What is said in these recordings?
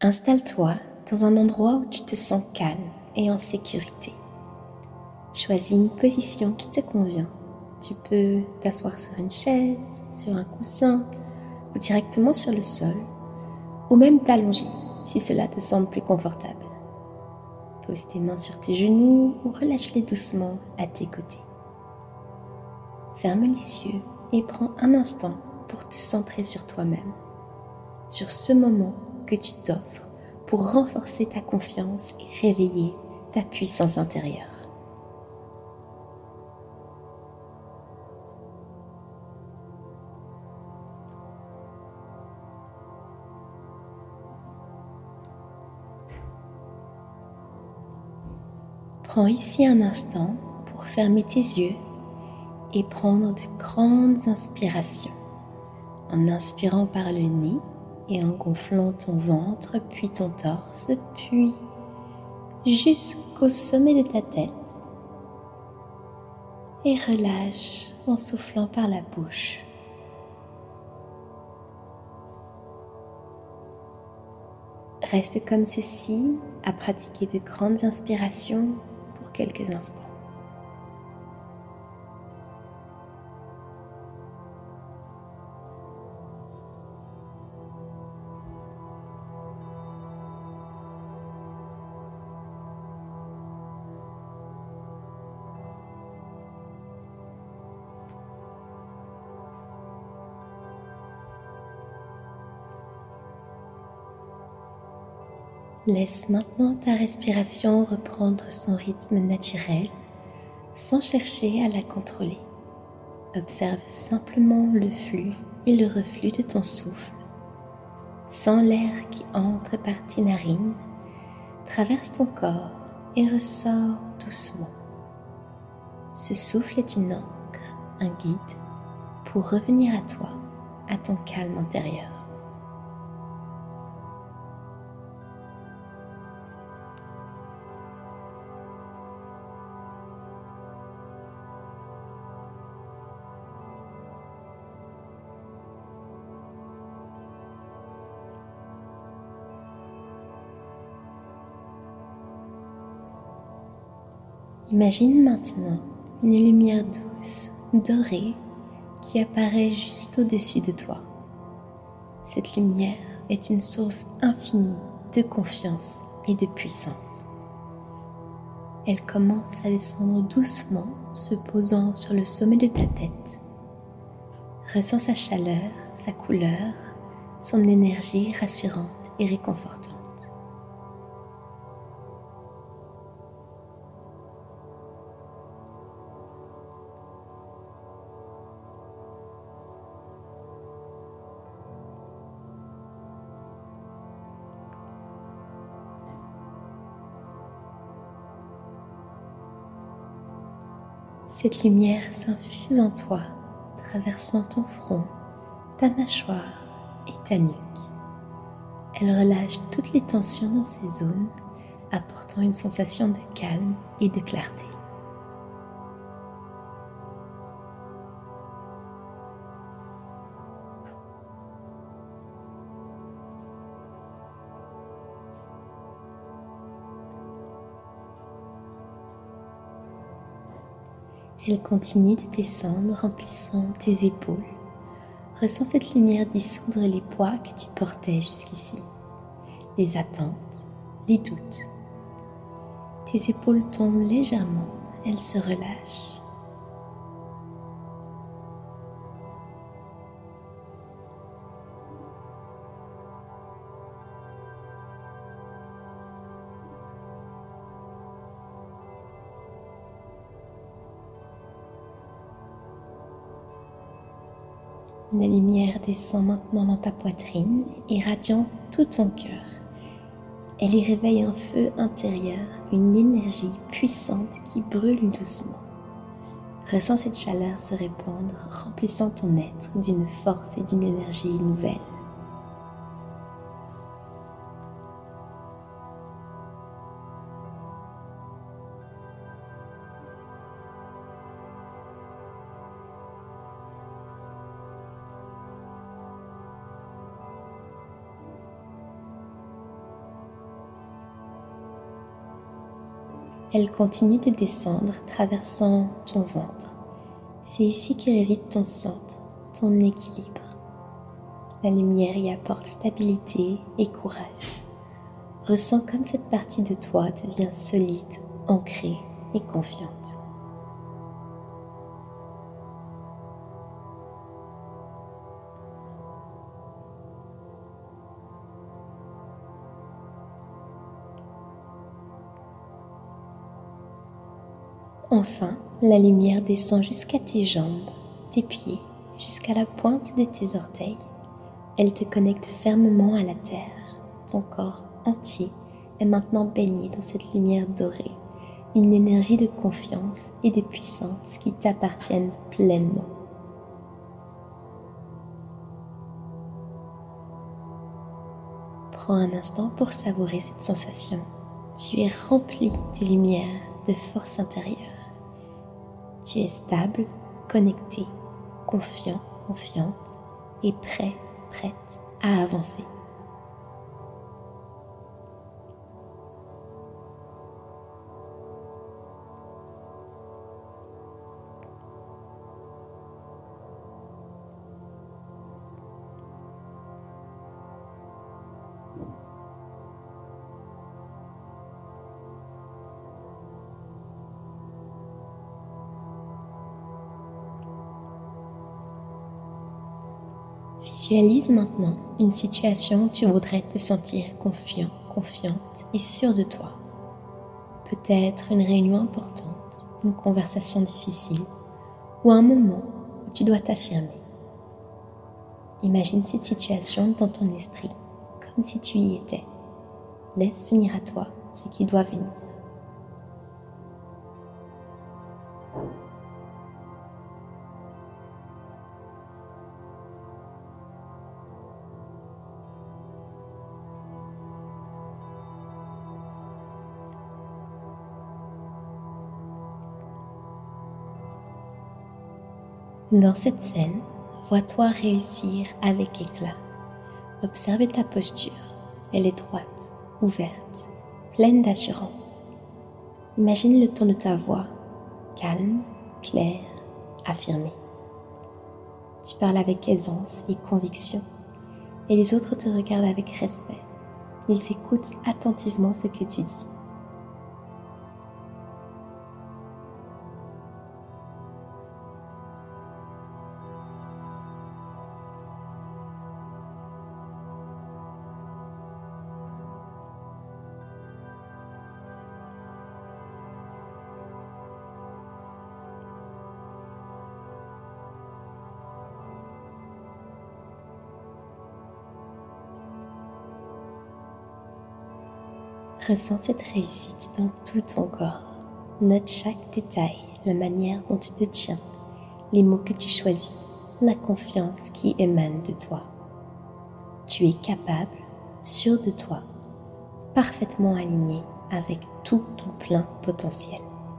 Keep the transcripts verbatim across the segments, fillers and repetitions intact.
Installe-toi dans un endroit où tu te sens calme et en sécurité. Choisis une position qui te convient. Tu peux t'asseoir sur une chaise, sur un coussin ou directement sur le sol, ou même t'allonger si cela te semble plus confortable. Pose tes mains sur tes genoux ou relâche-les doucement à tes côtés. Ferme les yeux et prends un instant pour te centrer sur toi-même, sur ce moment que tu t'offres pour renforcer ta confiance et réveiller ta puissance intérieure. Prends ici un instant pour fermer tes yeux et prendre de grandes inspirations, en inspirant par le nez et en gonflant ton ventre, puis ton torse, puis jusqu'au sommet de ta tête. Et relâche en soufflant par la bouche. Reste comme ceci à pratiquer de grandes inspirations pour quelques instants. Laisse maintenant ta respiration reprendre son rythme naturel sans chercher à la contrôler. Observe simplement le flux et le reflux de ton souffle. Sens l'air qui entre par tes narines, traverse ton corps et ressort doucement. Ce souffle est une ancre, un guide pour revenir à toi, à ton calme intérieur. Imagine maintenant une lumière douce, dorée, qui apparaît juste au-dessus de toi. Cette lumière est une source infinie de confiance et de puissance. Elle commence à descendre doucement, se posant sur le sommet de ta tête. Ressens sa chaleur, sa couleur, son énergie rassurante et réconfortante. Cette lumière s'infuse en toi, traversant ton front, ta mâchoire et ta nuque. Elle relâche toutes les tensions dans ces zones, apportant une sensation de calme et de clarté. Elle continue de descendre, remplissant tes épaules. Ressens cette lumière dissoudre les poids que tu portais jusqu'ici, les attentes, les doutes. Tes épaules tombent légèrement, elles se relâchent. La lumière descend maintenant dans ta poitrine, irradiant tout ton cœur. Elle y réveille un feu intérieur, une énergie puissante qui brûle doucement. Ressens cette chaleur se répandre, remplissant ton être d'une force et d'une énergie nouvelle. Elle continue de descendre, traversant ton ventre. C'est ici que réside ton centre, ton équilibre. La lumière y apporte stabilité et courage. Ressens comme cette partie de toi devient solide, ancrée et confiante. Enfin, la lumière descend jusqu'à tes jambes, tes pieds, jusqu'à la pointe de tes orteils. Elle te connecte fermement à la terre. Ton corps entier est maintenant baigné dans cette lumière dorée, une énergie de confiance et de puissance qui t'appartiennent pleinement. Prends un instant pour savourer cette sensation. Tu es rempli de lumière, de force intérieure. Tu es stable, connecté, confiant, confiante et prêt, prête à avancer. Visualise maintenant une situation où tu voudrais te sentir confiant, confiante et sûr de toi. Peut-être une réunion importante, une conversation difficile ou un moment où tu dois t'affirmer. Imagine cette situation dans ton esprit, comme si tu y étais. Laisse venir à toi ce qui doit venir. Dans cette scène, vois-toi réussir avec éclat. Observe ta posture. Elle est droite, ouverte, pleine d'assurance. Imagine le ton de ta voix, calme, clair, affirmé. Tu parles avec aisance et conviction, et les autres te regardent avec respect. Ils écoutent attentivement ce que tu dis. Ressens cette réussite dans tout ton corps. Note chaque détail, la manière dont tu te tiens, les mots que tu choisis, la confiance qui émane de toi. Tu es capable, sûr de toi, parfaitement aligné avec tout ton plein potentiel.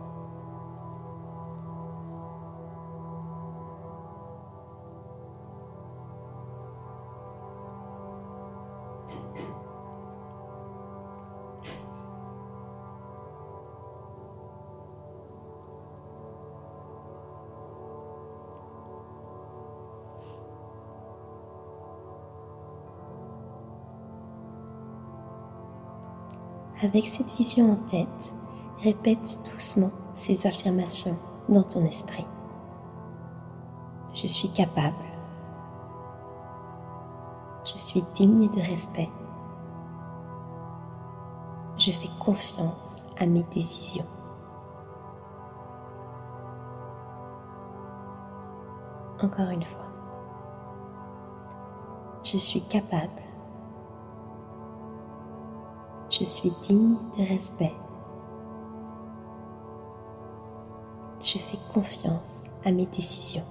Avec cette vision en tête, répète doucement ces affirmations dans ton esprit. Je suis capable. Je suis digne de respect. Je fais confiance à mes décisions. Encore une fois. Je suis capable. Je suis digne de respect. Je fais confiance à mes décisions.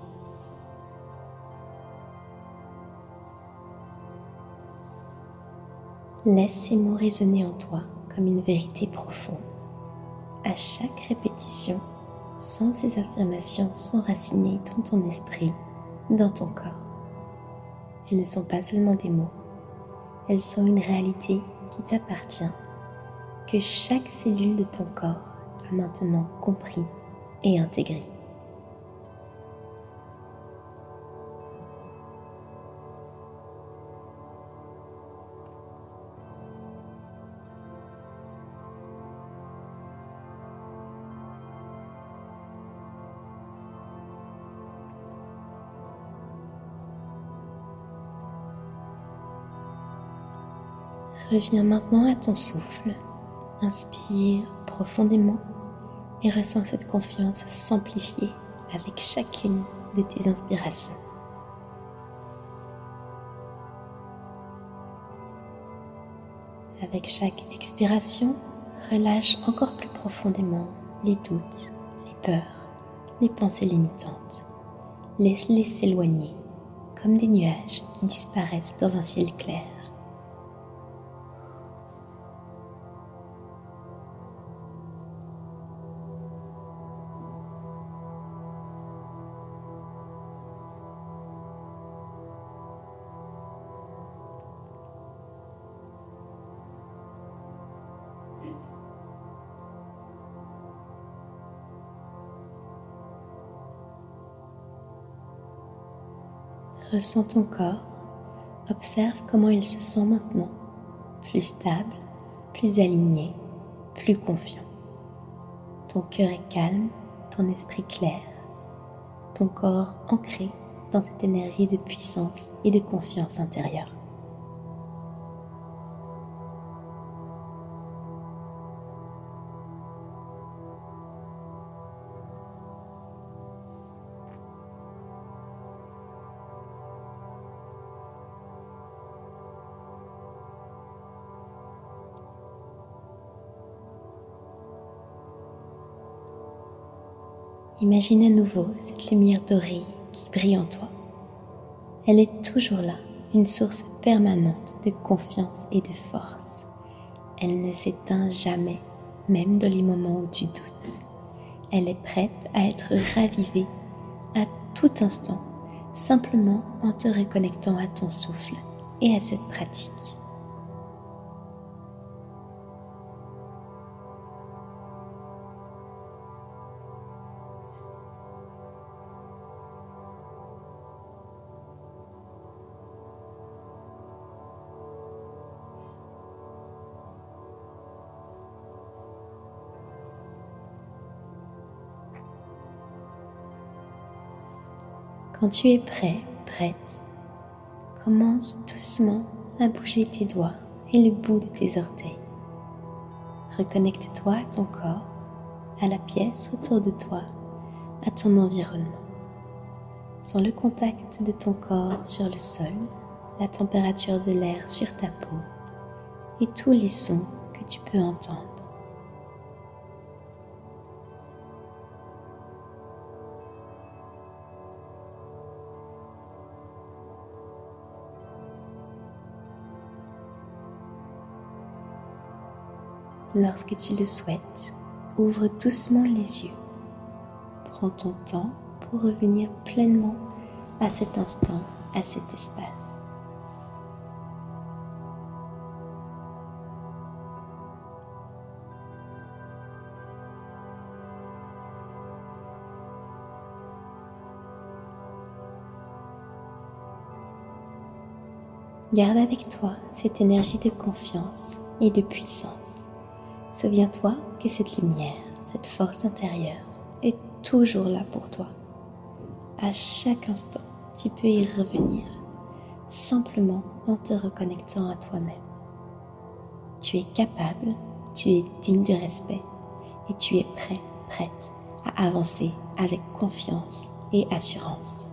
Laisse ces mots résonner en toi comme une vérité profonde. À chaque répétition, sens ces affirmations s'enraciner dans ton esprit, dans ton corps. Elles ne sont pas seulement des mots, elles sont une réalité qui t'appartient, que chaque cellule de ton corps as maintenant compris et intégré. Reviens maintenant à ton souffle. Inspire profondément et ressens cette confiance s'amplifier avec chacune de tes inspirations. Avec chaque expiration, relâche encore plus profondément les doutes, les peurs, les pensées limitantes. Laisse-les s'éloigner comme des nuages qui disparaissent dans un ciel clair. Ressens ton corps, observe comment il se sent maintenant, plus stable, plus aligné, plus confiant. Ton cœur est calme, ton esprit clair, ton corps ancré dans cette énergie de puissance et de confiance intérieure. Imagine à nouveau cette lumière dorée qui brille en toi. Elle est toujours là, une source permanente de confiance et de force. Elle ne s'éteint jamais, même dans les moments où tu doutes. Elle est prête à être ravivée à tout instant, simplement en te reconnectant à ton souffle et à cette pratique. Quand tu es prêt, prête, commence doucement à bouger tes doigts et le bout de tes orteils. Reconnecte-toi à ton corps, à la pièce autour de toi, à ton environnement. Sens le contact de ton corps sur le sol, la température de l'air sur ta peau et tous les sons que tu peux entendre. Lorsque tu le souhaites, ouvre doucement les yeux. Prends ton temps pour revenir pleinement à cet instant, à cet espace. Garde avec toi cette énergie de confiance et de puissance. Souviens-toi que cette lumière, cette force intérieure est toujours là pour toi. À chaque instant, tu peux y revenir, simplement en te reconnectant à toi-même. Tu es capable, tu es digne de respect et tu es prêt, prête à avancer avec confiance et assurance.